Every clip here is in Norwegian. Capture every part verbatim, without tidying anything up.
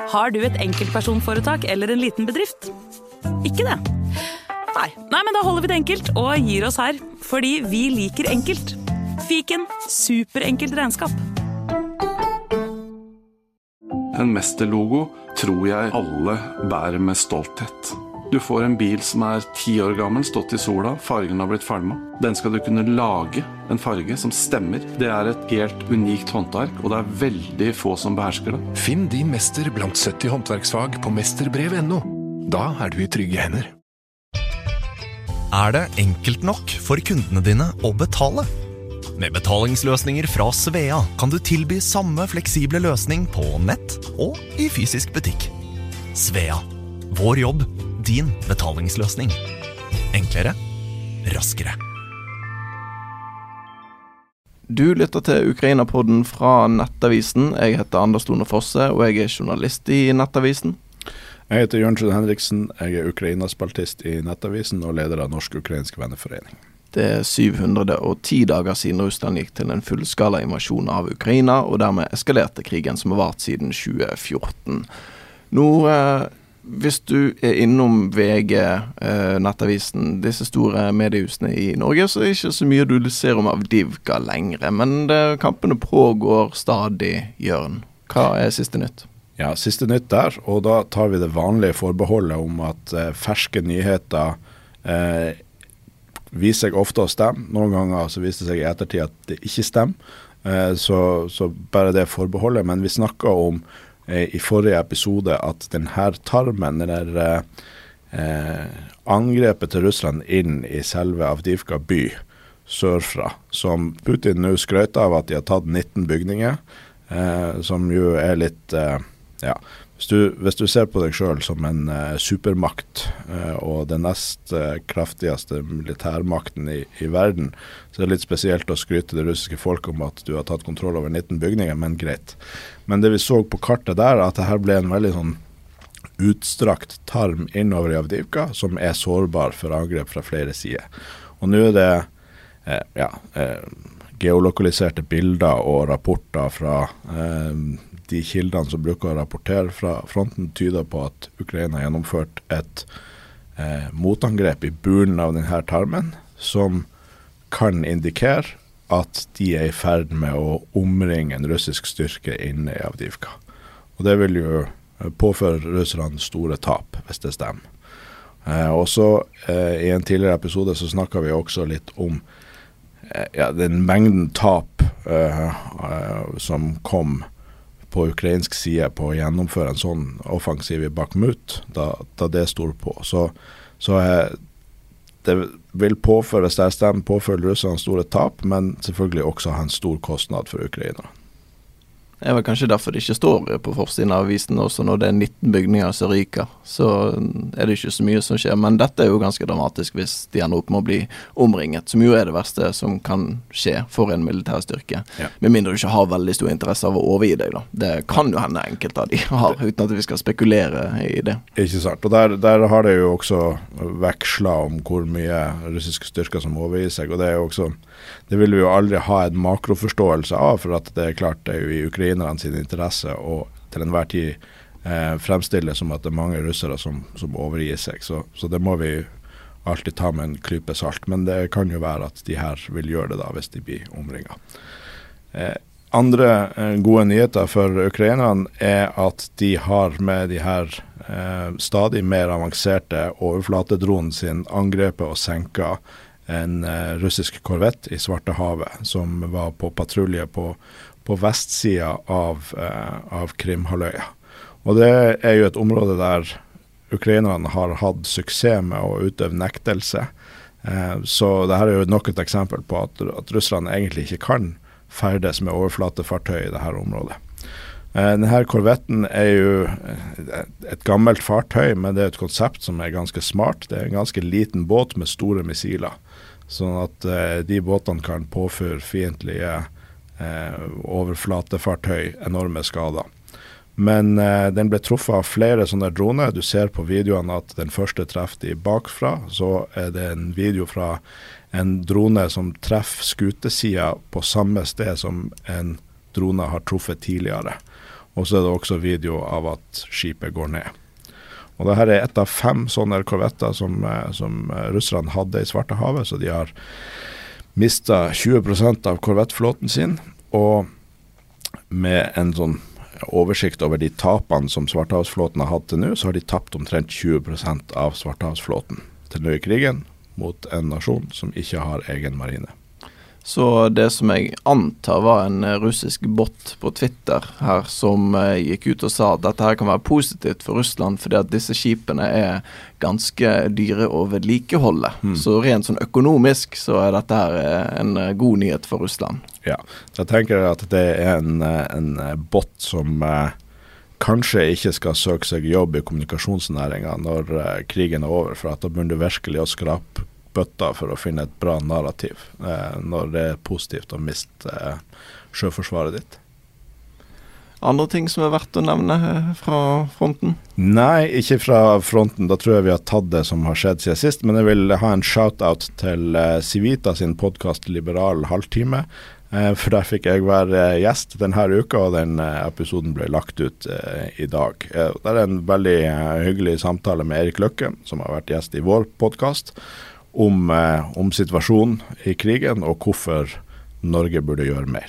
Har du et enkeltpersonforetak eller en liten bedrift? Ikke det? Nei. Nei, men da holder vi det enkelt og gir oss her, fordi vi liker enkelt. Fiken, superenkelt regnskap. En mesterlogo tror jeg alle bærer med stolthet. Du får en bil som er ti år gammel, stått i sola, fargen har blitt falmet. Den skal du kunne lage en farge som stemmer. Det er et helt unikt håndverk, og det er veldig få som behersker det. Finn din mester blant sytti håndverksfag på mesterbrev punktum no. Da er du i trygge hender. Er det enkelt nok for kundene dine å betale? Med betalingsløsninger fra Svea kan du tilby samme fleksible løsning på nett og i fysisk butikk. Svea. Vår jobb, din betalingsløsning. Enklere, raskere. Du lytter til Ukraina-podden fra Nettavisen. Jeg heter Anders Lone Fosse, og jeg er journalist i Nettavisen. Jeg heter Jørgen Henriksen, jeg er Ukraina-spaltist i Nettavisen og leder av Norsk-Ukrainsk Venneforening. Det er syv hundre og ti dager siden Russland gikk til en fullskala invasjon av Ukraina, og dermed eskalerte krigen som har vart siden tjue fjorten. Nå, eh, hvis du er innom V G, eh, Nettavisen, disse store mediehusene i Norge, så er det ikke så mye du ser om Avdivka lengre, men det, kampene pågår stadig, Jørgen. Hva er siste nytt? Ja, siste nytt der, og da tar vi det vanlige forbeholdet om at eh, ferske nyheter eh, viser seg ofte å stemme. Noen ganger så viser det seg i ettertid at det ikke stemmer, eh, så, så bare det forbeholdet. Men vi snakket om eh, i forrige episode at denne tarmen, eller eh, angrepet til Russland inn i selve Avdivka by, sørfra, som Putin nå skrøt av at de har tatt nitten bygninger, eh, som jo er litt... Eh, Ja, hvis du, hvis du ser på deg selv som en uh, supermakt uh, og den nest uh, kraftigste militærmakten i, i verden, så er det litt spesielt å skryte det russiske folk om at du har tatt kontroll over nitten bygninger, men greit. Men det vi så på kartet der, at det her ble en veldig sånn utstrakt tarm innover i Avdivka, som er sårbar for angrep fra flere sider. Og nå er det uh, ja, uh, geolokaliserte bilder og rapporter fra uh, de kildene som bruker å rapportere fra fronten tyder på at Ukraina har gjennomført et eh, motangrep i bunnen av denne tarmen, som kan indikere at de er i ferd med å omringe en russisk styrke inne i Avdivka. Og det vil jo påføre russerne store tap, hvis det stemmer. Eh, og så eh, i en tidligere episode så snakket vi også litt om eh, ja, den mengden tap eh, eh, som kom på ukrainsk side på å gjennomføre en sånn offensiv i Bakhmut, da, da det står på. Så, så er, det vil påføre sterkstem, påføre Russland store tap, men selvfølgelig også ha en stor kostnad for Ukraina. Det er vel kanskje derfor det ikke står på forsiden av avisen også når det er nitten bygninger som ryker. Så er det ikke så mye som skjer, men dette er jo ganske dramatisk hvis de ender opp med å bli omringet, som jo er det verste som kan skje for en militær styrke. Ja. Med mindre du ikke har veldig stor interesse av å overgi deg da. Det kan jo hende enkelte av de har, uten at vi skal spekulere i det. Ikke sant, og der, der har det jo også vekslet om hvor mye russiske styrker som overgir seg, og det er jo også, det vil vi jo aldri ha en makroforståelse av, for at det er klart det er jo i ukrainerne sin interesse og til enhver tid eh, fremstille som at det er mange russere som, som overgir seg. Så, så det må vi alltid ta med en klype salt. Men det kan jo være at de her vil gjøre det da hvis de blir omringet. Eh, andre eh, gode nyheter for ukrainerne er at de har med de her eh, stadig mer avanserte overflatedronen sin angrepet og senket en eh, russisk korvett i Svartehavet som var på patrulje på på vestsida av, eh, av Krimhalvøya. Og det er jo et område der ukrainerne har hatt suksess med å utøve nektelse. Eh, så det her er jo nok et eksempel på at, at Russland egentlig ikke kan ferdes med overflatefartøy i dette området. Eh, denne korvetten er jo et gammelt fartøy, men det er et konsept som er ganske smart. Det er en ganske liten båt med store missiler, sånn at eh, de båtene kan påføre fiendtlige Eh, overflatefartøy enorme skader. Men eh, den ble truffet av flere sånne droner. Du ser på videoene at den første treffer de bakfra. Så er det en video fra en drone som treffer skutesida på samme sted som en drone har truffet tidligere. og så er det også video av at skipet går ned. Og dette er et av fem sånne korvetter som, som russerne hadde i Svartehavet, så de har mistet tjue prosent av korvettflåten sin, og med en sånn oversikt over de tapene som Svartehavsflåten har hatt til nå, så har de tapt omtrent tjue prosent av Svartehavsflåten til nå i krigen mot en nasjon som ikke har egen marine. Så det som jeg antar var en russisk bot på Twitter her som eh, gikk ut og sa at dette her kan være positivt for Russland fordi at disse skipene er ganske dyre å vedlikeholde. Mm. Så rent sånn økonomisk så er dette her en god nyhet for Russland. Ja, så jeg tenker at det er en, en bot som eh, kanskje ikke skal søke seg jobb i kommunikasjonsnæringen når eh, krigen er over, for at da begynner du virkelig å skrape bøtta for å finne et bra narrativ eh, når det er positivt å miste eh, sjøforsvaret ditt. Andre ting som er verdt å nevne fra fronten? Nei, ikke fra fronten. Da tror jeg vi har tatt det som har skjedd siden sist, men jeg vil ha en shout-out til eh, Civita sin podcast Liberal halvtime, eh, for der fikk jeg være gjest denne uka, og den eh, episoden ble lagt ut eh, i dag. Eh, det er en veldig eh, hyggelig samtale med Erik Løkke, som har vært gjest i vår podcast, Om, eh, om situasjonen i krigen og hvorfor Norge burde gjøre mer.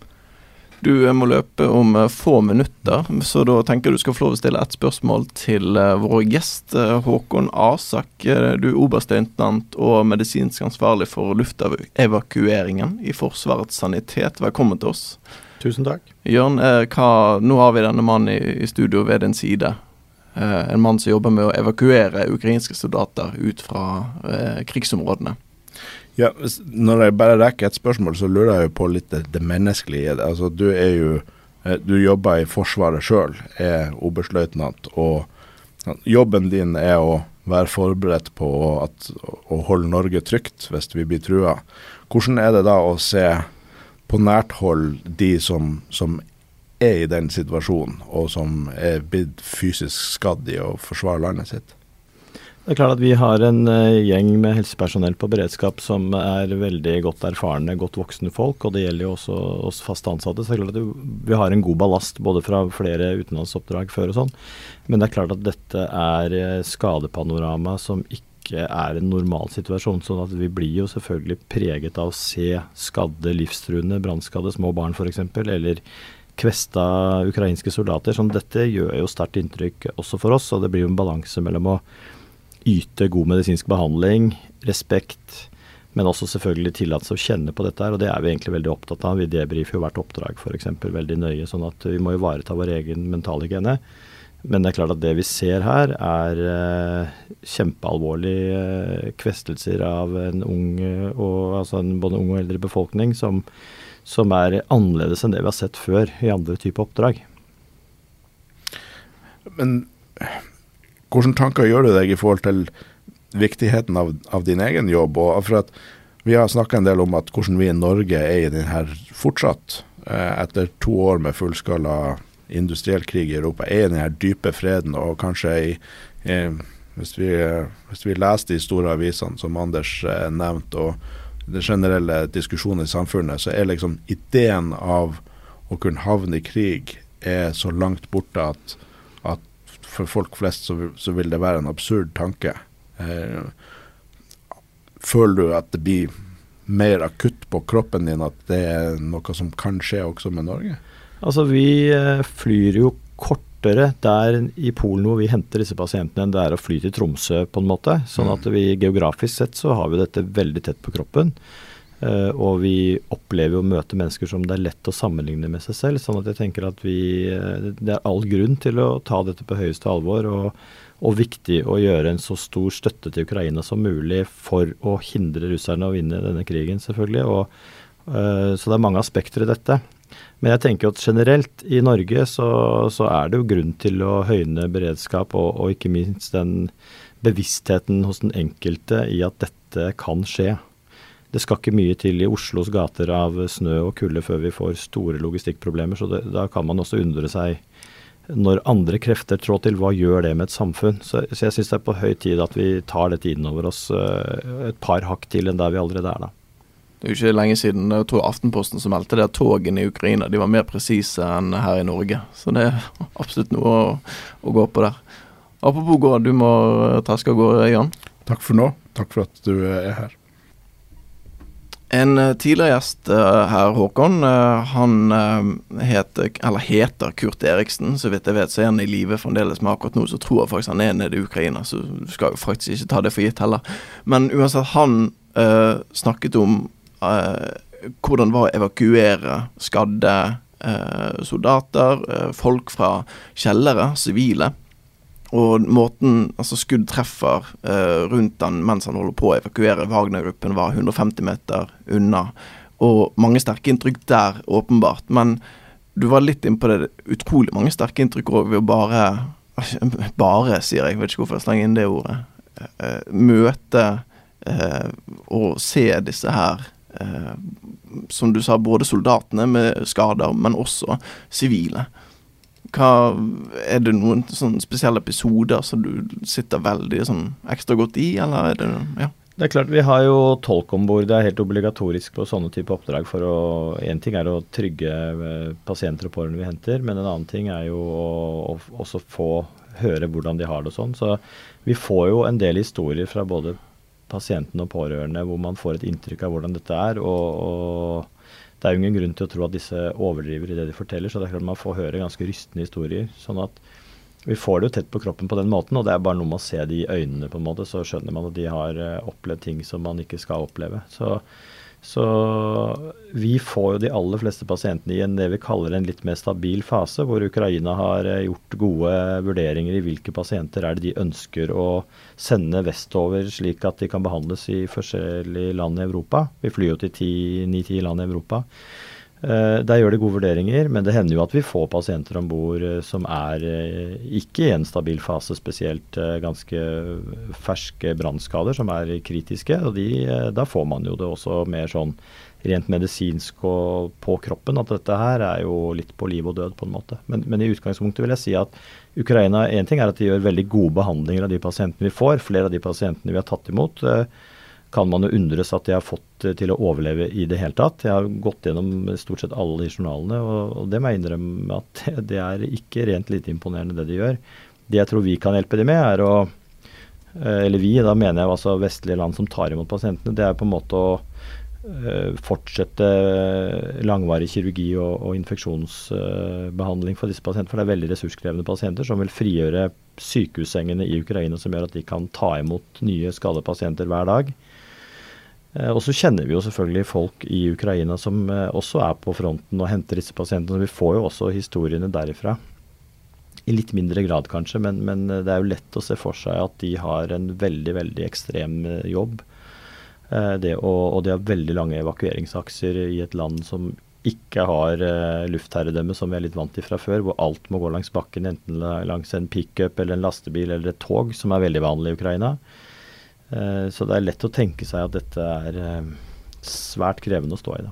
Du må løpe om eh, få minutter, så da tenker du skal få lov å stille et spørsmål til eh, vår gjest, eh, Håkon Asak. Du er oberstløytnant og medisinsk ansvarlig for luftevakueringen i Forsvarets sanitet. Velkommen til oss. Tusen takk. Jørn, eh, hva, nå har vi denne mannen i, i studio ved din side. Uh, en mann som jobber med å evakuere ukrainske soldater ut fra uh, krigsområdene. Ja, når jeg bare rekker et spørsmål, så lurer jeg jo på litt det, det menneskelige. Altså, du er jo, du jobber i Forsvaret selv, er oberstløytnant, og jobben din er å være forberedt på at, å holde Norge trygt hvis vi blir trua. Hvordan er det da å se på nært hold de som, som er i den situasjonen, og som er blitt fysisk skadd i å forsvare landet sitt? Det er klart at vi har en uh, gjeng med helsepersonell på beredskap som er veldig godt erfarne, godt voksne folk, og det gjelder jo også oss fast ansatte. Så det er klart at vi har en god ballast både fra flere utenlandsoppdrag før og sånn, men det er klart at dette er skadepanorama som ikke er en normal situasjon, sånn at vi blir jo selvfølgelig preget av å se skadde, livstruende, brannskadde, små barn for eksempel, eller kvesta ukrainske soldater. Sånn, dette gjør jo sterkt inntrykk også for oss, og det blir jo en balanse mellom å yte god medisinsk behandling, respekt, men også selvfølgelig tillate seg å kjenne på dette her, og det er vi egentlig veldig opptatt av. Vi debrifer jo hvert oppdrag for eksempel veldig nøye, sånn at vi må jo ivareta vår egen mentalhygiene. Men det er klart at det vi ser her er eh, kjempealvorlige eh, kvestelser av en ung, og, altså en både ung og eldre befolkning som som er annerledes enn det vi har sett før i andre typer oppdrag. Men hvordan tanker gjør du deg i forhold til viktigheten av, av din egen jobb? Og for at vi har snakket en del om at hvordan vi i Norge er i den her fortsatt, eh, etter to år med fullskala industriell krig i Europa, er i den her dype freden, og kanskje i, eh, hvis, vi, hvis vi leser de store avisene som Anders eh, nevnte, og det generelle diskusjonen i samfunnet, så er liksom ideen av å kunne havne i krig er så langt borte at, at for folk flest så, så vil det være en absurd tanke. Eh, føler du at det blir mer akutt på kroppen din, at det er noe som kan skje også med Norge? Altså vi flyr jo kortere der i Polen hvor vi henter disse pasientene enn det er å fly til Tromsø på en måte, sånn at vi geografisk sett så har vi dette veldig tett på kroppen, uh, og vi opplever å møte mennesker som det er lett å sammenligne med seg selv, sånn at jeg tenker at vi, uh, det er all grunn til å ta dette på høyeste alvor, og, og viktig å gjøre en så stor støtte til Ukraina som mulig for å hindre russerne å vinne denne krigen selvfølgelig, og, uh, så det er mange aspekter i dette. Men jeg tenker at generelt i Norge så, så er det jo grunn til å høyne beredskap og, og ikke minst den bevisstheten hos den enkelte i at dette kan skje. Det skal ikke mye til i Oslos gater av snø og kulde før vi får store logistikkproblemer, så det, da kan man også undre seg når andre krefter trår til, hva gjør det med et samfunn? Så, så jeg synes det er på høy tid at vi tar dette inn over oss uh, et par hakk til enn der vi allerede er da. Det er jo ikke lenge siden, jeg tror Aftenposten som meldte det at togene i Ukraina, de var mer presise enn her i Norge. Så det er absolutt noe å, å gå på der. Apropos gå, du må traske og gå, Jan. Takk for nå. Takk for at du er her. En tidligere gjest uh, her, Håkon, uh, han uh, heter, eller heter Kurt Eriksen, så vidt jeg vet, så er han i live fremdeles, men akkurat nå så tror jeg faktisk han er nede i Ukraina, så du skal jo faktisk ikke ta det for gitt heller. Men uansett, han uh, snakket om uh, hvordan det var å evakuere skadde uh, soldater, uh, folk fra kjellere, sivile, og måten, altså skudd treffer eh, rundt han mens han holder på å evakuere Wagner-gruppen var hundre og femti meter unna, og mange sterke inntrykk der, åpenbart, men du var litt inne på det, utrolig mange sterke inntrykk også ved å bare, bare sier jeg, jeg vet ikke hvorfor jeg slenger inn det ordet, eh, møte eh, og se disse her, eh, som du sa, både soldatene med skader, men også sivile. Hva, er det noen sånne spesielle episoder som du sitter veldig sånn ekstra godt i, eller er det, ja? Det er klart, vi har jo tolk ombord, det er helt obligatorisk på sånne type oppdrag for å, en ting er å trygge pasienter og pårørende vi henter, men en annen ting er jo å, å også få høre hvordan de har det og sånn, så vi får jo en del historier fra både pasientene og pårørende hvor man får et inntrykk av hvordan dette er, og, og det er jo ingen grunn til å tro at disse overdriver i det de forteller, så det er klart man får høre ganske rystende historier, sånn at vi får det jo tett på kroppen på den måten, og det er bare noe med å se de i øynene på en måte, så skjønner man at de har opplevd ting som man ikke skal oppleve. Så, så vi får jo de aller fleste pasientene i en det vi kaller en litt mer stabil fase, hvor Ukraina har gjort gode vurderinger i hvilke pasienter er det de ønsker å sende vestover slik at de kan behandles i forskjellige land i Europa. Vi flyr jo til ni ti land i Europa. Eh, der gjør det gode vurderinger, men det hender jo at vi får pasienter ombord eh, som er eh, ikke i en stabil fase, spesielt eh, ganske ferske brannskader som er kritiske, og de, eh, da får man jo det også mer sånn rent medisinsk og på kroppen, at dette her er jo litt på liv og død på en måte. Men, men i utgangspunktet vil jeg si at Ukraina, en ting er at de gjør veldig gode behandlinger av de pasientene vi får, flere av de pasientene vi har tatt imot, eh, kan man jo undres at de har fått til å overleve i det hele tatt. Jeg har gått gjennom stort sett alle de journalene, og, og det må jeg innrømme at det er ikke rent lite imponerende det de gjør. Det jeg tror vi kan hjelpe dem med er å, eller vi, da mener jeg altså vestlige land som tar imot pasientene, det er på en måte å uh, fortsette langvarig kirurgi og, og infeksjonsbehandling for disse pasientene, for det er veldig ressurskrevende pasienter som vil frigjøre sykehussengene i Ukraina som gjør at de kan ta imot nye skadede pasienter hver dag. Og så kjenner vi jo selvfølgelig folk i Ukraina som også er på fronten og henter disse pasientene. Vi får jo også historiene derifra. I litt mindre grad kanskje, men, men det er jo lett å se for seg at de har en veldig, veldig ekstrem jobb. Det, og, og de har veldig lange evakueringsakser i et land som ikke har luftherredømme som vi er litt vant til fra før, hvor alt må gå langs bakken, enten langs en pick-up eller en lastebil eller et tog, som er veldig vanlig i Ukraina. Så det er lett å tenke seg at dette er svært krevende å stå i da.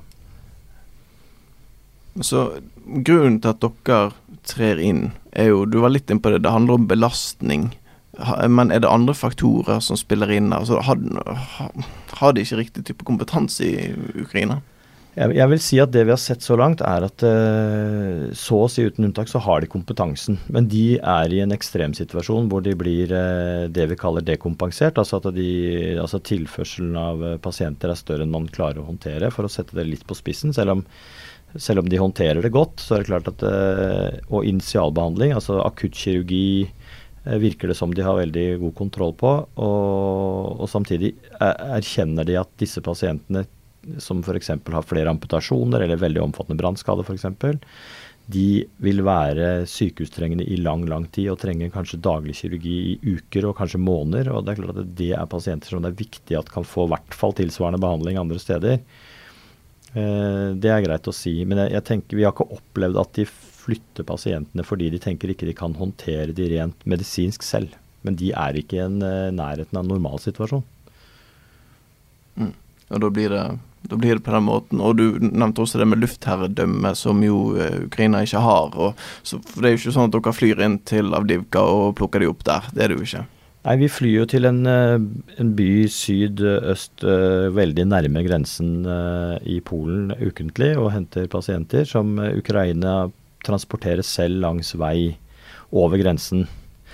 Så grunnen til at dere trer inn er jo, du var litt inn på det, det handler om belastning. Men er det andre faktorer som spiller inn? Altså, har, har de ikke riktig type kompetanse i Ukraina? Jeg, jeg vil si at det vi har sett så langt er at eh, så å si uten unntak så har de kompetansen. Men de er i en ekstrem situasjon hvor de blir eh, det vi kaller dekompensert. Altså at de, altså tilførselen av pasienter er større enn man klarer å håndtere, for å sette det litt på spissen. Selv om, selv om de håndterer det godt, så er det klart at eh, og initialbehandling, altså akuttkirurgi, eh, virker det som de har veldig god kontroll på. Og, og samtidig erkjenner de at disse pasientene som for eksempel har flere amputasjoner eller veldig omfattende brannskade for eksempel, de vil være sykehustrengende i lang, lang tid og trenger kanskje daglig kirurgi i uker og kanskje måneder, og det er klart at det er pasienter som det er viktig at kan få i hvert fall tilsvarende behandling andre steder. Eh, det er greit å si, men jeg, jeg tenker vi har ikke opplevd at de flytter pasientene fordi de tenker ikke de kan håndtere de rent medisinsk selv, men de er ikke i en uh, nærheten av en normal situasjon. Mm. Og da blir, det, da blir det på den måten. Og du nevnte også det med luftherredømme, som jo uh, Ukraina ikke har. Og, så, for det er jo ikke sånn at dere flyr inn til Avdivka og plukker de opp der. Det er det jo ikke. Nei, vi flyr jo til en, en by syd-øst, veldig nærme grensen i Polen ukentlig, og henter pasienter som Ukraina transporterer selv langs vei over grensen.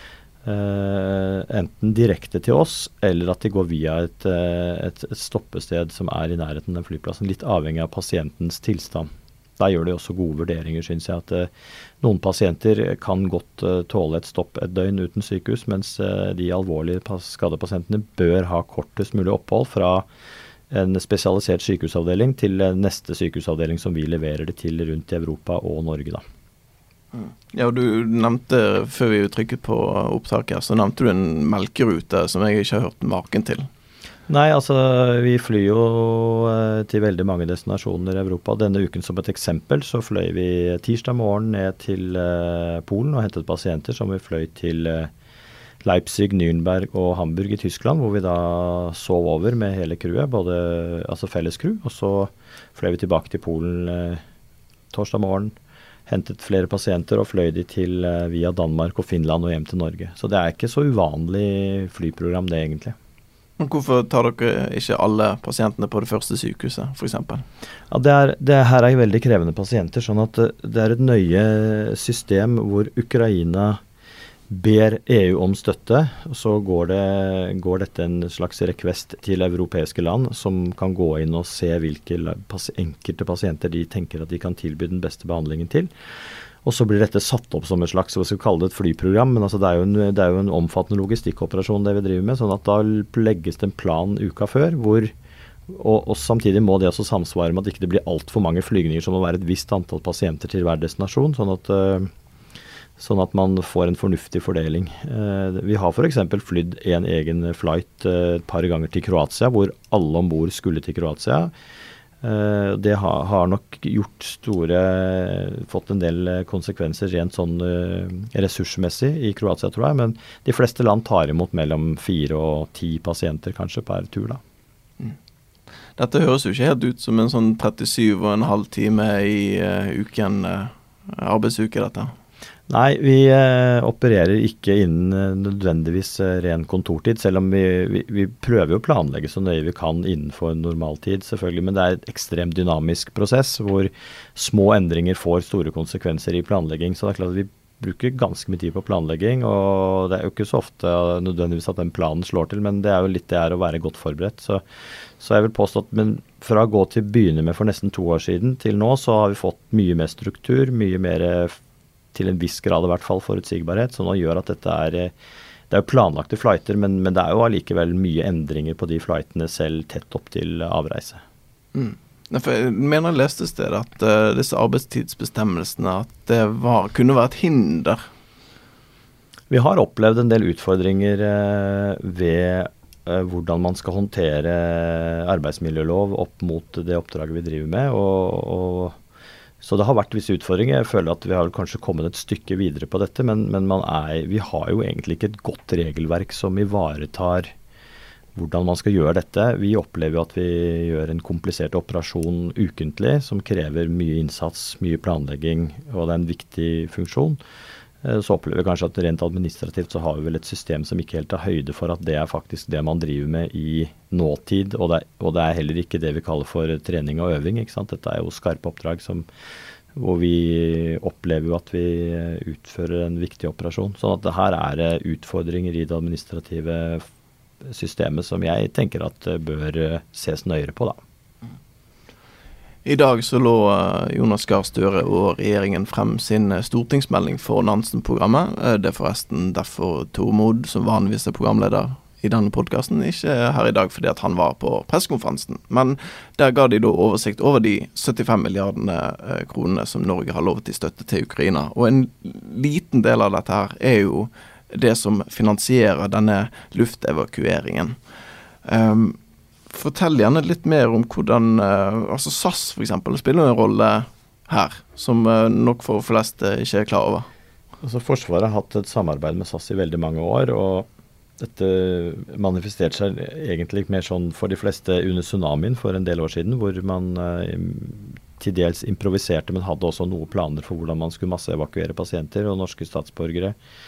Uh, enten direkte til oss, eller at de går via et, et, et stoppested som er i nærheten av flyplassen, litt avhengig av pasientens tilstand. Der gjør de også gode vurderinger, synes jeg, at uh, noen pasienter kan godt uh, tåle et stopp et døgn uten sykehus, mens uh, de alvorlige pas- skadepasientene bør ha kortest mulig opphold fra en spesialisert sykehusavdeling til uh, neste sykehusavdeling som vi leverer det til rundt i Europa og Norge da. Ja, og du nevnte, før vi trykket på opptaket her, så nevnte du en melkerute som jeg ikke har hørt maken til. Nei, altså vi flyr jo eh, til veldig mange destinasjoner i Europa. Denne uken som et eksempel så fløy vi tirsdag morgen ned til eh, Polen og hentet pasienter som vi fløy til eh, Leipzig, Nürnberg og Hamburg i Tyskland, hvor vi da sov over med hele crewet, både altså felles crew, og så fløy vi tilbake til Polen eh, torsdag morgen, hentet flere pasienter og fløy de til uh, via Danmark og Finland og hjem til Norge. Så det er ikke så uvanlig flyprogram det egentlig. Men hvorfor tar dere ikke alle pasientene på det første sykehuset, for eksempel? Ja, det er, det her er veldig krevende pasienter, sånn at det er et nøye system hvor Ukraina ber E U om støtte, og så går, det, går dette en slags request til europeiske land som kan gå inn og se hvilke enkelte pasienter de tenker at de kan tilby den beste behandlingen til. Og så blir dette satt opp som et slags, hva skal vi kalle det, et flyprogram, men altså det, er jo en, det er jo en omfattende logistikkoperasjon det vi driver med, sånn at da legges det en plan uka før, hvor, og, og samtidig må det også samsvare med at ikke det blir alt for mange flygninger som må være et visst antall pasienter til hver destinasjon, sånn at sånn at man får en fornuftig fordeling. Eh, vi har for eksempel flydd en egen flight eh, et par ganger til Kroatia, hvor alle ombord skulle til Kroatia. Eh, det har, har nok gjort store, fått en del konsekvenser rent sånn eh, ressursmessig i Kroatia, tror jeg, men de fleste land tar imot mellom fire og ti pasienter kanskje per tur da. Mm. Dette høres jo ikke helt ut som en sånn trettisju og en halv time i uh, uken, uh, arbeidsuke dette. Nei, vi eh, opererer ikke innen eh, nødvendigvis eh, ren kontortid, selv om vi, vi, vi prøver å planlegge så nøye vi kan innenfor normaltid, selvfølgelig, men det er et ekstremt dynamisk prosess, hvor små endringer får store konsekvenser i planlegging, så det er klart at vi bruker ganske mye tid på planlegging, og det er jo ikke så ofte nødvendigvis at den planen slår til, men det er jo litt det er å være godt forberedt, så, så jeg vil påstå at men fra å gå til å begynne med for nesten to år siden til nå, så har vi fått mye mer struktur, mye mer til en viss grad i hvert fall forutsigbarhet, som nå gjør at dette er, det er jo planlagte flighter, men, men det er jo allikevel mye endringer på de flightene selv tett opp til avreise. Mm. For jeg mener jeg leste sted at uh, disse arbeidstidsbestemmelsene, at det var, kunne være et hinder. Vi har opplevd en del utfordringer uh, ved uh, hvordan man skal håndtere arbeidsmiljølov opp mot det oppdraget vi driver med, og, og så det har vært visse utfordringer. Jeg føler at vi har kanskje kommet et stykke videre på dette, men, men man er, vi har jo egentlig ikke et godt regelverk som ivaretar hvordan man skal gjøre dette. Vi opplever at vi gjør en komplisert operasjon ukentlig, som krever mye innsats, mye planlegging, og det er en viktig funksjon. Så opplever vi kanskje at rent administrativt så har vi vel et system som ikke helt tar høyde for at det er faktisk det man driver med i nåtid, og det, og det er heller ikke det vi kaller for trening og øving, ikke sant? Dette er jo skarpe oppdrag som, hvor vi opplever at vi utfører en viktig operasjon. Sånn at det her er utfordringer i det administrative systemet som jeg tenker at bør ses nøyere på da. I dag så lå Jonas Gahr Støre og regjeringen frem sin stortingsmelding for Nansen-programmet. Det er forresten derfor Tormod, som vanligvis er programleder i denne podcasten, ikke er her i dag fordi at han var på pressekonferansen. Men der ga de da oversikt over de syttifem milliardene kronene som Norge har lovet i støtte til Ukraina. Og en liten del av dette her er jo det som finansierer denne luftevakueringen. Um, Fortell gjerne litt mer om hvordan uh, altså S A S for eksempel spiller en rolle her, som uh, nok for flest uh, ikke er klar over. Altså Forsvaret har hatt et samarbeid med S A S i veldig mange år, og dette manifesterte seg egentlig mer sånn for de fleste under tsunamien for en del år siden, hvor man uh, til dels improviserte, men hadde også noen planer for hvordan man skulle masseevakuere pasienter og norske statsborgere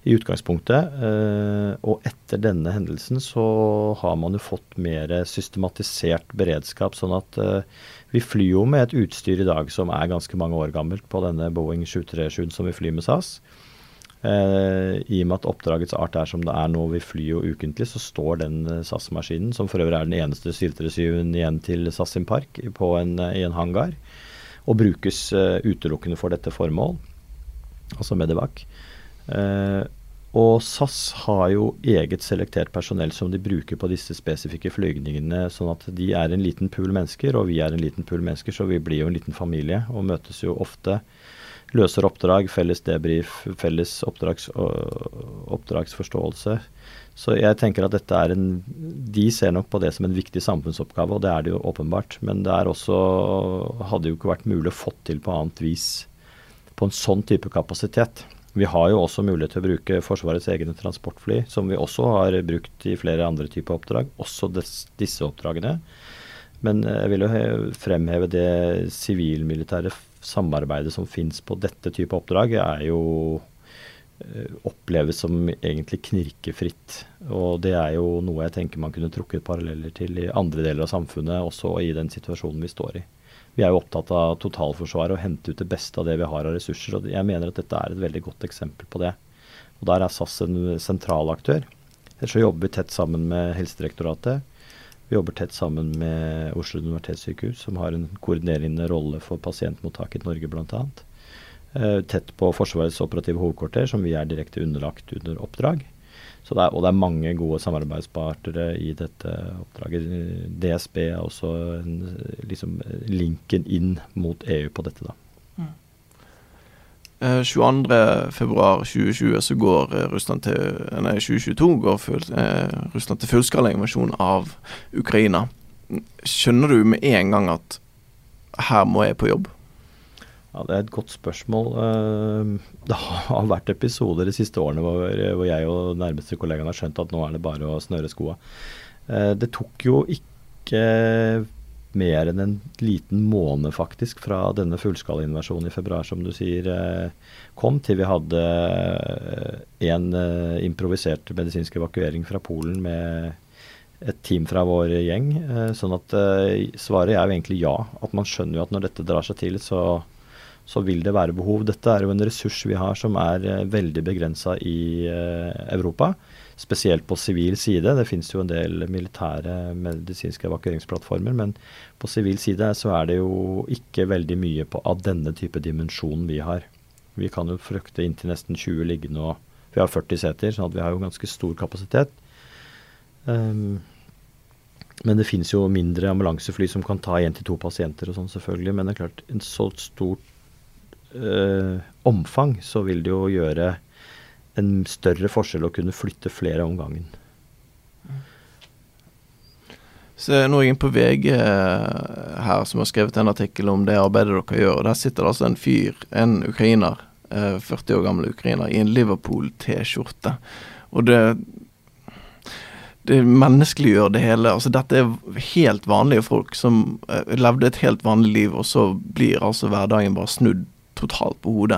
i utgangspunktet. Eh, og etter denne hendelsen så har man jo fått mer systematisert beredskap, sånn at eh, vi flyr jo med et utstyr i dag som er ganske mange år gammelt på denne Boeing sju tre sju som vi flyr med S A S. Eh, I og med at oppdragets art er som det er nå, vi flyr jo ukentlig, så står den S A S-maskinen, som for øvrig er den eneste syv tre syv-en igjen til S A S sin park, på en, i en hangar, og brukes uh, utelukkende for dette formål, altså Medevac. Uh, og S A S har jo eget selektert personell som de bruker på disse spesifikke flygningene, sånn at de er en liten pool mennesker, og vi er en liten pool mennesker, så vi blir jo en liten familie, og møtes jo ofte, løser oppdrag, felles debrief, felles oppdrags, oppdragsforståelse. Så jeg tenker at dette er en, de ser nok på det som en viktig samfunnsoppgave, og det er det jo åpenbart, men det er også, hadde jo ikke vært mulig å få til på annet vis på en sånn type kapasitet. Vi har jo også mulighet til å bruke Forsvarets egne transportfly, som vi også har brukt i flere andre typer oppdrag, også des, disse oppdragene. Men jeg vil jo fremheve det sivilmilitære samarbeidet som finnes på dette type oppdrag, er jo oppleves som egentlig knirkefritt. Og det er jo noe jeg tenker man kunne trukket paralleller til i andre deler av samfunnet, også i den situasjonen vi står i. Vi er jo opptatt av totalforsvaret og hente ut det beste av det vi har av ressurser, og jeg mener at dette er et veldig godt eksempel på det. Og der er S A S en sentral aktør. Ellers så jobber vi tett sammen med Helsedirektoratet. Vi jobber tett sammen med Oslo universitetssykehus, som har en koordinerende rolle for pasientmottak i Norge blant annet. Tett på Forsvarets operative hovedkvarter, som vi er direkte underlagt under oppdrag. Så det er, og det er mange gode samarbeidspartnere i dette oppdraget. D S B er også en, liksom, linken inn mot E U på dette da. Mm. Eh, tjueandre februar tjue tjue så går eh, Russland til, nei, tjue tjueto går full, eh, Russland til fullskala invasjon av Ukraina. Skjønner du med en gang at her må jeg på jobb? Ja, det er et godt spørsmål. Det har vært episoder de siste årene hvor, hvor jeg og nærmeste kollegaen har skjønt at nå er det bare å snøre skoa. Det tok jo ikke mer enn en liten måned faktisk fra denne fullskalainvasjonen i februar, som du sier, kom til vi hadde en improvisert medisinsk evakuering fra Polen med et team fra vår gjeng. Sånn at svaret er jo egentlig ja, at man skjønner jo at når dette drar seg til, så så vil det være behov. Dette er jo en ressurs vi har som er eh, veldig begrenset i eh, Europa, spesielt på sivil side. Det finnes jo en del militære medisinske evakueringsplattformer, men på sivil side så er det jo ikke veldig mye på, av denne type dimensjon vi har. Vi kan jo frykte inn til nesten tjue liggende, og vi har førti seter, så vi har jo ganske stor kapasitet. Um, men det finnes jo mindre ambulansefly som kan ta en til to pasienter og sånn selvfølgelig, men det er klart, en så stort Uh, omfang, så vil det jo gjøre en større forskjell å kunne flytte flere om gangen. Så nå er jeg inne på V G her, som har skrevet en artikkel om det arbeidet dere gjør, og der sitter altså en fyr, en ukrainer, uh, førti år gammel ukrainer, i en Liverpool T-skjorte. Og det det menneskeliggjør det hele. Altså, dette er helt vanlige folk som uh, levde et helt vanlig liv, og så blir altså hverdagen bare snudd totalt på hodet.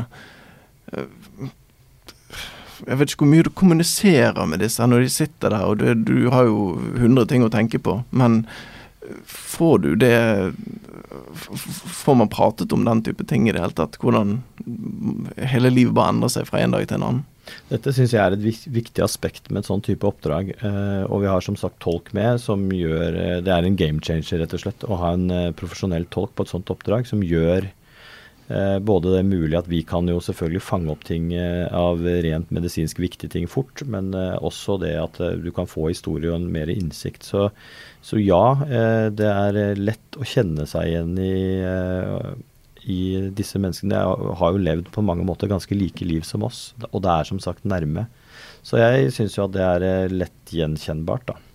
Jeg vet ikke hvor mye du kommuniserer med disse når de sitter der, og det, du har jo hundre ting å tenke på, men får du det, får man pratet om den type ting i det hele tatt, hvordan hele livet bare endrer seg fra en dag til en annen? Dette synes jeg er et viktig aspekt med et sånn type oppdrag, og vi har som sagt tolk med, som gjør, det er en game changer rett og slett, å ha en profesjonell tolk på et sånt oppdrag, som gjør Eh, både det er mulig at vi kan jo selvfølgelig fange opp ting eh, av rent medisinsk viktige ting fort, men eh, også det at eh, du kan få historie og en mer innsikt. Så, så ja, eh, det er lett å kjenne seg igjen i, eh, i disse menneskene. De har jo levd på mange måter ganske like liv som oss, og det er som sagt nærme. Så jeg synes jo at det er eh, lett gjenkjennbart da.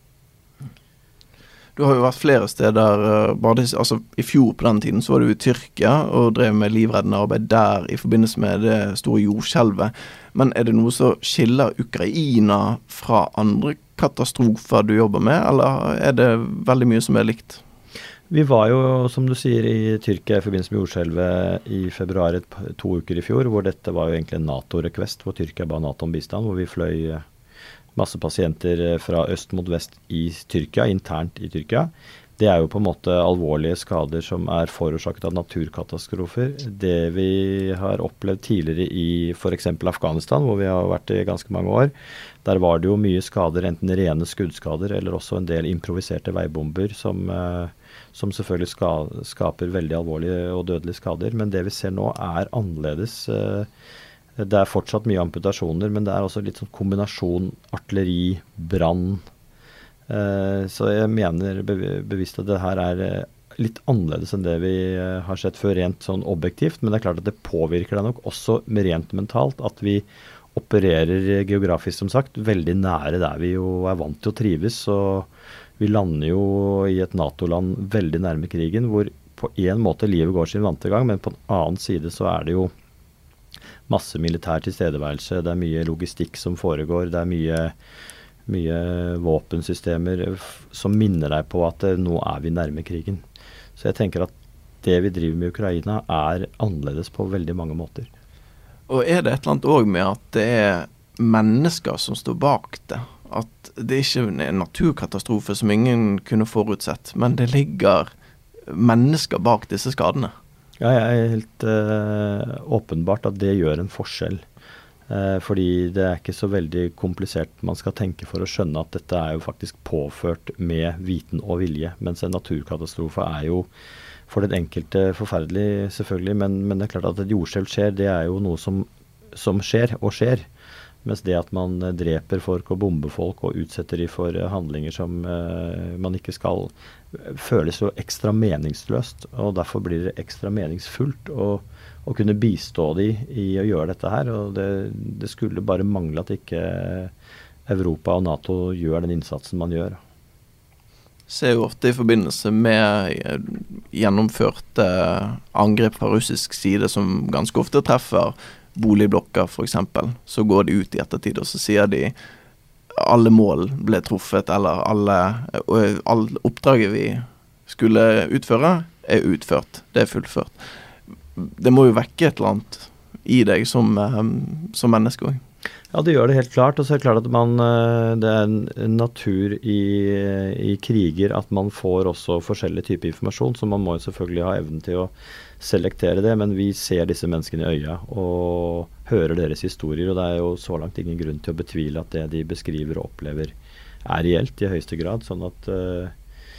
Du har jo vært flere steder, bare altså i fjor på den tiden så var du i Tyrkia og drev med livreddende arbeid der i forbindelse med det store jordskjelvet. Men er det noe som skiller Ukraina fra andre katastrofer du jobber med, eller er det veldig mye som er likt? Vi var jo, som du sier, i Tyrkia i forbindelse med jordskjelvet i februar et, to uker i fjor, hvor dette var jo egentlig en NATO-request, hvor Tyrkia ba NATO om bistand, hvor vi fløy masse pasienter fra øst mot vest i Tyrkia, internt i Tyrkia. Det er jo på en måte alvorlige skader som er forårsaket av naturkatastrofer. Det vi har opplevd tidligere i for eksempel Afghanistan, hvor vi har vært i ganske mange år, der var det jo mye skader, enten rene skuddskader eller også en del improviserte veibomber som, som selvfølgelig ska, skaper veldig alvorlige og dødelige skader. Men det vi ser nå er annerledes. Det er fortsatt mye amputasjoner, men det er også litt sånn kombinasjon artilleri, brann. Så jeg mener bevisst at det her er litt annerledes enn det vi har sett før rent sånn objektivt, men det er klart at det påvirker deg nok også rent mentalt at vi opererer geografisk som sagt veldig nære der vi jo er vant til å trives, og vi lander jo i et NATO-land veldig nærme krigen, hvor på en måte livet går sin vante gang, men på en annen side så er det jo masse militær tilstedeværelse, det er mye logistikk som foregår, det er mye mye våpensystemer som minner deg på at nå er vi nærme krigen. Så jeg tenker at det vi driver med i Ukraina er annerledes på veldig mange måter. Og er det et eller annet også med at det er mennesker som står bak det? At det ikke er en naturkatastrofe som ingen kunne forutsett, men det ligger mennesker bak disse skadene? Ja, jeg er helt øh, åpenbart at det gjør en forskjell. Fordi det er ikke så veldig komplisert man skal tenke for å skjønne at dette er jo faktisk påført med viten og vilje, mens en naturkatastrofe er jo for den enkelte forferdelig selvfølgelig, men, men det er klart at et jordskjelv skjer, det er jo noe som, som skjer og skjer, mens det at man dreper folk og bomber folk og utsetter de for handlinger som uh, man ikke skal, føles jo ekstra meningsløst, og derfor blir det ekstra meningsfullt å å kunne bistå de i å gjøre dette her, og det, det skulle bare mangle at ikke Europa og NATO gjør den innsatsen man gjør. Ser jo ofte i forbindelse med gjennomførte angrep fra russisk side som ganske ofte treffer boligblokker for eksempel, så går de ut i ettertid og så sier de alle mål ble truffet, eller alle, alle oppdraget vi skulle utføre er utført, det er fullført. Det må jo vekke et eller annet i deg som, som menneske også. Ja, det gjør det helt klart, og så er det klart at man, det er en natur i, i kriger at man får også forskjellige typer informasjon, så man må jo selvfølgelig ha evnen til å selektere det, men vi ser disse menneskene i øya og hører deres historier, og det er jo så langt ingen grunn til å betvile at det de beskriver og opplever er reelt i høyeste grad, sånn at uh,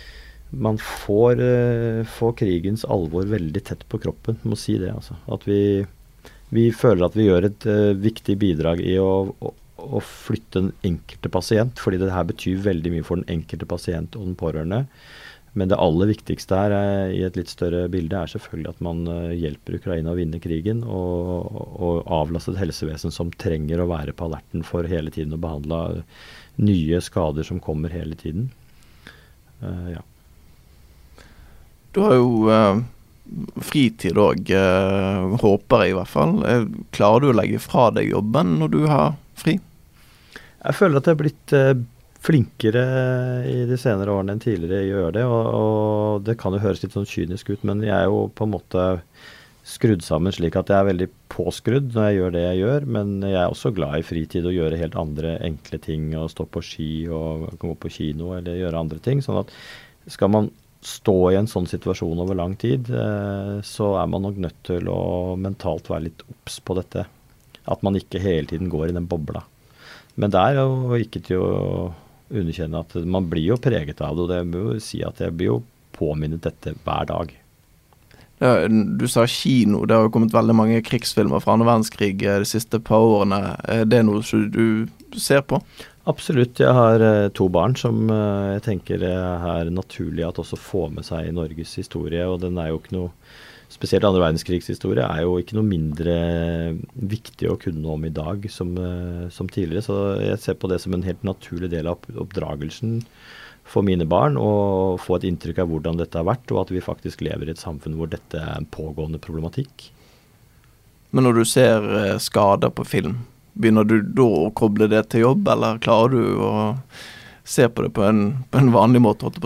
man får, uh, får krigens alvor veldig tett på kroppen, må si det altså. At vi, vi føler at vi gjør et uh, viktig bidrag i å, å, å flytte den enkelte pasient, fordi det her betyr veldig mye for den enkelte pasient og den pårørende. Men det aller viktigste her er, i et litt større bilde er selvfølgelig at man uh, hjelper Ukraina å vinne krigen og, og avlaste et helsevesen som trenger å være på alerten for hele tiden å behandle nye skader som kommer hele tiden. Uh, ja. Du har jo uh, fritid også, uh, håper jeg i hvert fall. Uh, klarer du å legge fra deg jobben når du har fri? Jeg føler at jeg har blitt uh, flinkere i de senere årene enn tidligere gjør det, og, og det kan jo høres litt sånn kynisk ut, men jeg er jo på en måte skrudd sammen slik at jeg er veldig påskrudd når jeg gjør det jeg gjør, men jeg er også glad i fritid å gjøre helt andre enkle ting, og stå på ski og gå på kino eller gjøre andre ting, sånn at skal man stå i en sånn situasjon over lang tid, så er man nok nødt til å mentalt være litt obs på dette. At man ikke hele tiden går i den bobla. Men det er jo ikke til å underkjenne at man blir jo preget av det, og det må jo si at jeg blir jo påminnet dette hver dag. Ja, du sa kino, det har jo kommet veldig mange krigsfilmer fra andre verdenskrig de siste par årene. Er det noe som du ser på? Absolutt. Jeg har uh, to barn som uh, jeg tenker er naturlig at også får med seg i Norges historie, og den er jo ikke noe, spesielt andre verdenskrigshistorie, er jo ikke noe mindre viktig å kunne noe om i dag som, uh, som tidligere, så jeg ser på det som en helt naturlig del av oppdragelsen for mine barn, og få et inntrykk av hvordan dette har vært, og at vi faktisk lever i et samfunn hvor dette er en pågående problematikk. Men når du ser uh, skader på film, begynner du da å koble det til jobb, eller klarer du å se på det på en, på en vanlig måte, holdt jeg på å si?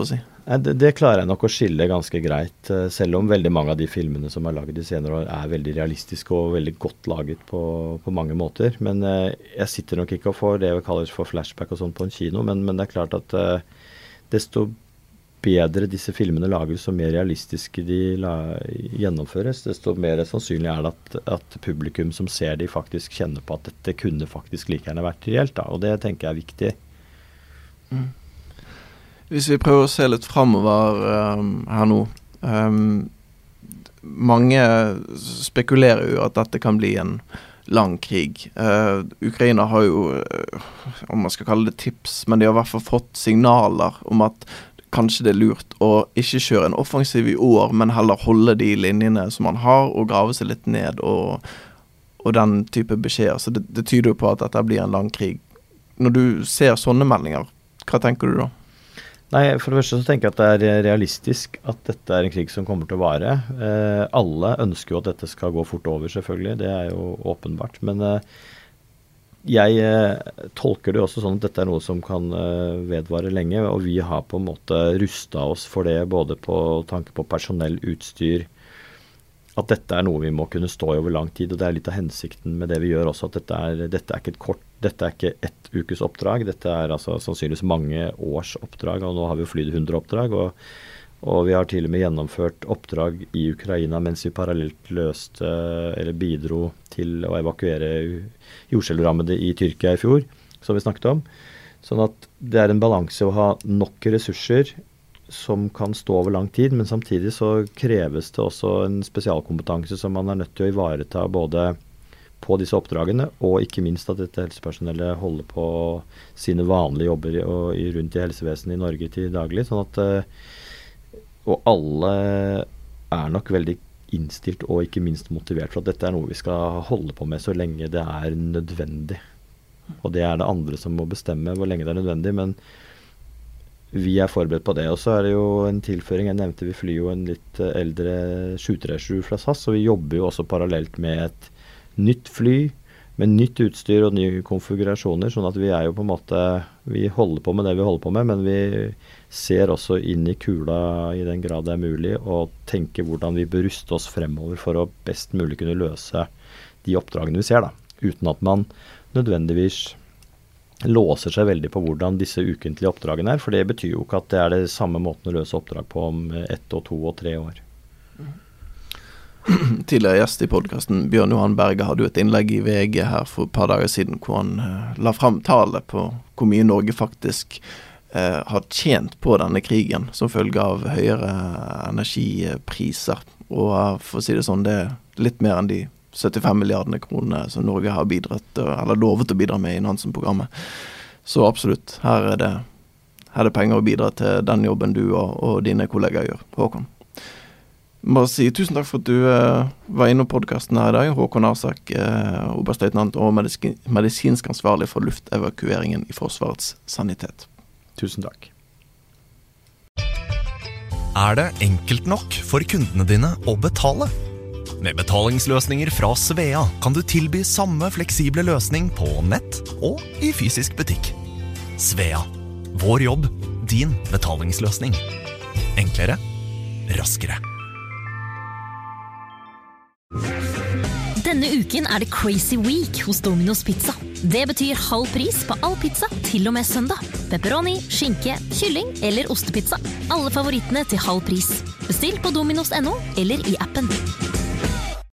Det, det klarer jeg nok å skille ganske greit, selv om veldig mange av de filmene som er laget de senere år er veldig realistiske og veldig godt laget på, på mange måter. Men eh, jeg sitter nok ikke og får det vi kaller for flashback og sånt på en kino, men, men det er klart at eh, desto bedre disse filmene lages og mer realistiske de la, gjennomføres, desto mer sannsynlig er det at, at publikum som ser de faktisk kjenner på at dette kunne faktisk like gjerne vært reelt, da, og det tenker jeg er viktig. Mm. Hvis vi prøver å se litt fremover um, her nå, um, mange spekulerer jo at dette kan bli en lang krig. Uh, Ukraina har jo, uh, om man skal kalle det tips, men de har i hvert fall fått signaler om at kanskje det er lurt å ikke kjøre en offensiv i år, men heller holde de linjene som man har, og grave seg litt ned, og, og den type beskjeder. Så det, det tyder jo på at dette blir en lang krig. Når du ser sånne meldinger, hva tenker du da? Nei, for det første så tenker jeg at det er realistisk at dette er en krig som kommer til å vare. Eh, alle ønsker jo at dette skal gå fort over, selvfølgelig. Det er jo åpenbart. Men eh, jeg eh, tolker det også sånn at dette er noe som kan eh, vedvare lenge, og vi har på en måte rustet oss for det, både på tanke på personell, utstyr, at dette er noe vi må kunne stå i over lang tid, og det er litt av hensikten med det vi gjør også, at dette er, dette er ikke et kort, dette er ikke ett ukes oppdrag, dette er altså sannsynligvis mange års oppdrag, og nå har vi jo flydd hundre oppdrag, og, og vi har til og med gjennomført oppdrag i Ukraina mens vi parallelt løste, eller bidro til å evakuere jordskjelvrammede i Tyrkia i fjor, som vi snakket om. Sånn at det er en balanse å ha nok ressurser som kan stå over lang tid, men samtidig så kreves det også en spesialkompetanse som man er nødt til å ivareta både på disse oppdragene, og ikke minst at dette helsepersonellet holder på sine vanlige jobber og i, rundt i helsevesenet i Norge til daglig, sånn at og alle er nok veldig innstilt og ikke minst motivert for at dette er noe vi skal holde på med så lenge det er nødvendig. Og det er det andre som må bestemme hvor lenge det er nødvendig, men vi er forberedt på det. Og så er det jo en tilføring, jeg nevnte vi flyr jo en litt eldre sju tre sju fra S A S, og vi jobber jo også parallelt med et nytt fly, med nytt utstyr og nye konfigurasjoner, sånn at vi er jo på en måte, vi holder på med det vi holder på med, men vi ser også inn i kula i den grad det er mulig, og tenker hvordan vi bør ruste oss fremover for å best mulig kunne løse de oppdragene vi ser da, uten at man nødvendigvis låser seg veldig på hvordan disse ukentlige oppdragene er, for det betyr jo ikke at det er det samme måten å løse oppdrag på om ett og to og tre år. Tidligere gjest i podcasten, Bjørn Johan Berge, hadde jo et innlegg i V G her for et par dager siden, hvor han uh, la frem tale på hvor mye Norge faktisk uh, har tjent på denne krigen, som følge av høyere energipriser. Og uh, for å si det sånn, det er litt mer enn de syttifem milliardene kroner som Norge har bidratt, eller lovet å bidra med i Nansen-programmet. Så absolutt, her er det, her er det penger å bidra til den jobben du og, og dine kollegaer gjør. Håkon. Jeg må si tusen takk for at du eh, var inne på podcasten her i dag. Håkon Arsak, eh, oberstløytnant og medisin, medisinsk ansvarlig for luftevakueringen i Forsvarets sanitet. Tusen takk. Er det enkelt nok for kundene dine å betale? Med betalingsløsninger fra Svea kan du tilby samme fleksible løsning på nett og i fysisk butikk. Svea. Vår jobb, din betalingsløsning. Enklere, raskere. Denne uken er det Crazy Week hos Domino's Pizza. Det betyr halv pris på all pizza til og med søndag. Pepperoni, skinke, kylling eller ostepizza. Alle favorittene til halv pris. Bestill på dominos punktum no eller i appen.